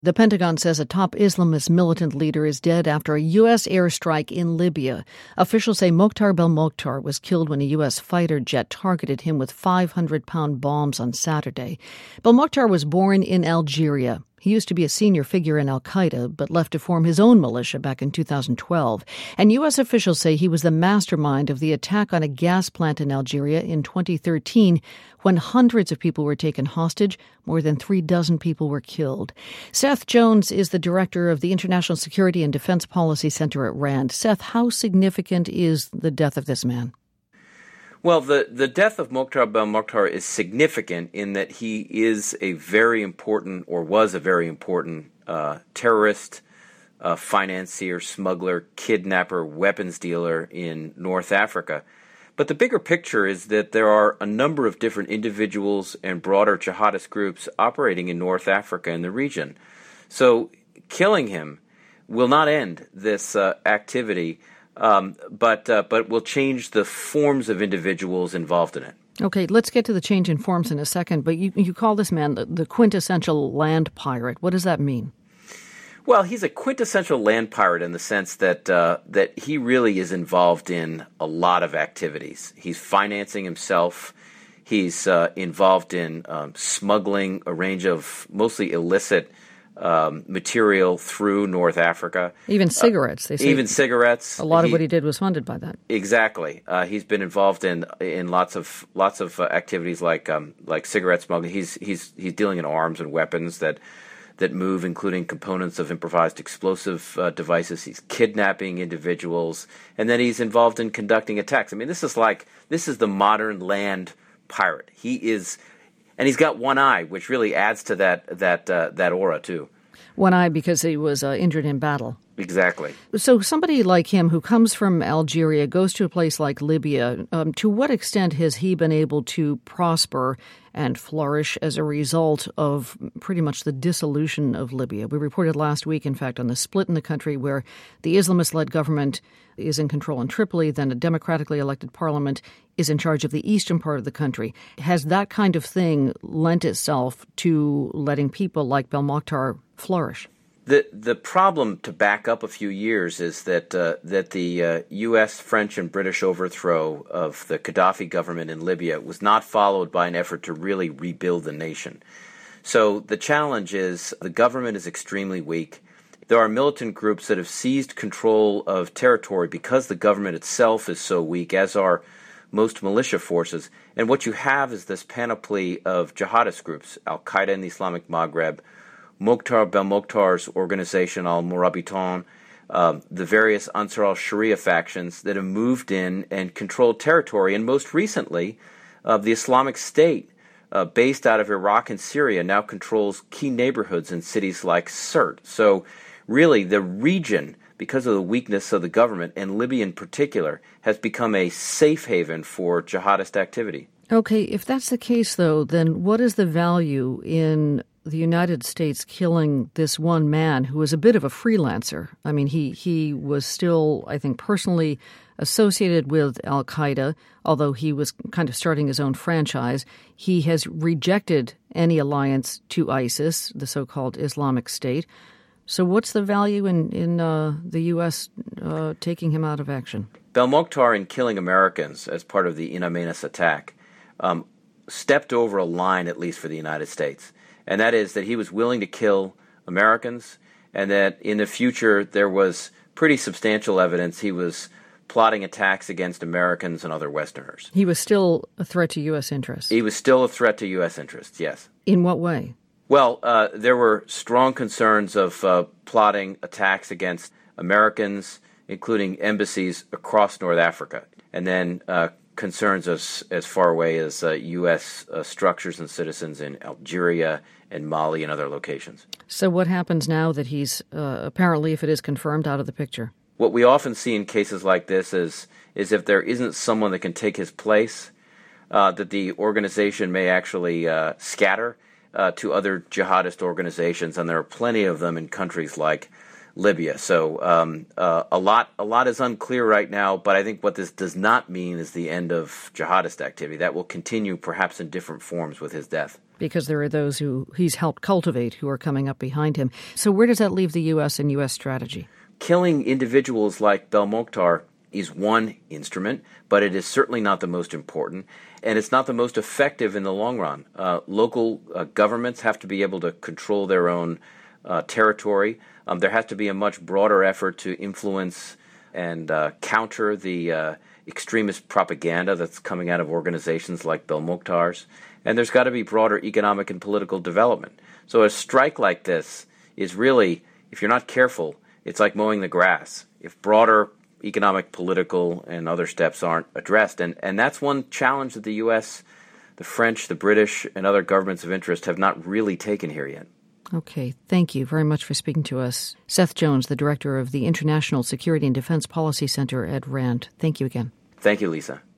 The Pentagon says a top Islamist militant leader is dead after a U.S. airstrike in Libya. Officials say Mokhtar Belmokhtar was killed when a U.S. fighter jet targeted him with 500-pound bombs on Saturday. Belmokhtar was born in Algeria. He used to be a senior figure in al-Qaeda, but left to form his own militia back in 2012. And U.S. officials say he was the mastermind of the attack on a gas plant in Algeria in 2013, when hundreds of people were taken hostage. More than 36 people were killed. Seth Jones is the director of the International Security and Defense Policy Center at RAND. Seth, how significant is the death of this man? Well, the death of Mokhtar Belmokhtar is significant in that he is a very important, or was a very important, terrorist, financier, smuggler, kidnapper, weapons dealer in North Africa. But the bigger picture is that there are a number of different individuals and broader jihadist groups operating in North Africa and the region. So killing him will not end this activity, but will change the forms of individuals involved in it. Okay, let's get to the change in forms in a second, but you call this man the quintessential land pirate. What does that mean? Well, he's a quintessential land pirate in the sense that that he really is involved in a lot of activities. He's financing himself. He's involved in smuggling a range of mostly illicit material through North Africa. Even cigarettes, they say. Even cigarettes. A lot of what he did was funded by that. Exactly. He's been involved in lots of activities like cigarette smuggling. He's dealing in arms and weapons that move, including components of improvised explosive devices. He's kidnapping individuals, and then he's involved in conducting attacks. I mean, this is the modern land pirate. He is. And he's got one eye, which really adds to that aura, too. One eye because he was injured in battle. Exactly. So somebody like him who comes from Algeria goes to a place like Libya. To what extent has he been able to prosper and flourish as a result of pretty much the dissolution of Libya? We reported last week, in fact, on the split in the country where the Islamist-led government is in control in Tripoli, then a democratically elected parliament is in charge of the eastern part of the country. Has that kind of thing lent itself to letting people like Belmokhtar flourish? The problem, to back up a few years, is that the U.S., French, and British overthrow of the Gaddafi government in Libya was not followed by an effort to really rebuild the nation. So the challenge is the government is extremely weak. There are militant groups that have seized control of territory because the government itself is so weak, as are most militia forces. And what you have is this panoply of jihadist groups, al-Qaeda in the Islamic Maghreb, Mokhtar Belmokhtar's organization, Al-Murabitan, the various Ansar al-Sharia factions that have moved in and controlled territory. And most recently, the Islamic State, based out of Iraq and Syria, now controls key neighborhoods in cities like Sirte. So really, the region, because of the weakness of the government, and Libya in particular, has become a safe haven for jihadist activity. Okay, if that's the case, though, then what is the value in the United States killing this one man who was a bit of a freelancer? I mean, he was still, I think, personally associated with al-Qaeda, although he was kind of starting his own franchise. He has rejected any alliance to ISIS, the so-called Islamic State. So what's the value in the U.S. Taking him out of action? Belmokhtar, in killing Americans as part of the In Amenas attack, stepped over a line, at least for the United States. And that is that he was willing to kill Americans, and that in the future there was pretty substantial evidence he was plotting attacks against Americans and other Westerners. He was still a threat to U.S. interests. He was still a threat to U.S. interests, yes. In what way? Well, there were strong concerns of plotting attacks against Americans, including embassies across North Africa, and then concerns as far away as U.S. structures and citizens in Algeria and Mali and other locations. So what happens now that he's apparently, if it is confirmed, out of the picture? What we often see in cases like this is if there isn't someone that can take his place, that the organization may actually scatter to other jihadist organizations, and there are plenty of them in countries like Libya. So a lot is unclear right now, but I think what this does not mean is the end of jihadist activity. That will continue perhaps in different forms with his death. Because there are those who he's helped cultivate who are coming up behind him. So where does that leave the U.S. and U.S. strategy? Killing individuals like Belmokhtar is one instrument, but it is certainly not the most important, and it's not the most effective in the long run. Local governments have to be able to control their own territory. There has to be a much broader effort to influence and counter the extremist propaganda that's coming out of organizations like Belmokhtar's. And there's got to be broader economic and political development. So a strike like this is really, if you're not careful, it's like mowing the grass. If broader economic, political, and other steps aren't addressed. And that's one challenge that the U.S., the French, the British, and other governments of interest have not really taken here yet. Okay. Thank you very much for speaking to us. Seth Jones, the director of the International Security and Defense Policy Center at RAND. Thank you again. Thank you, Lisa.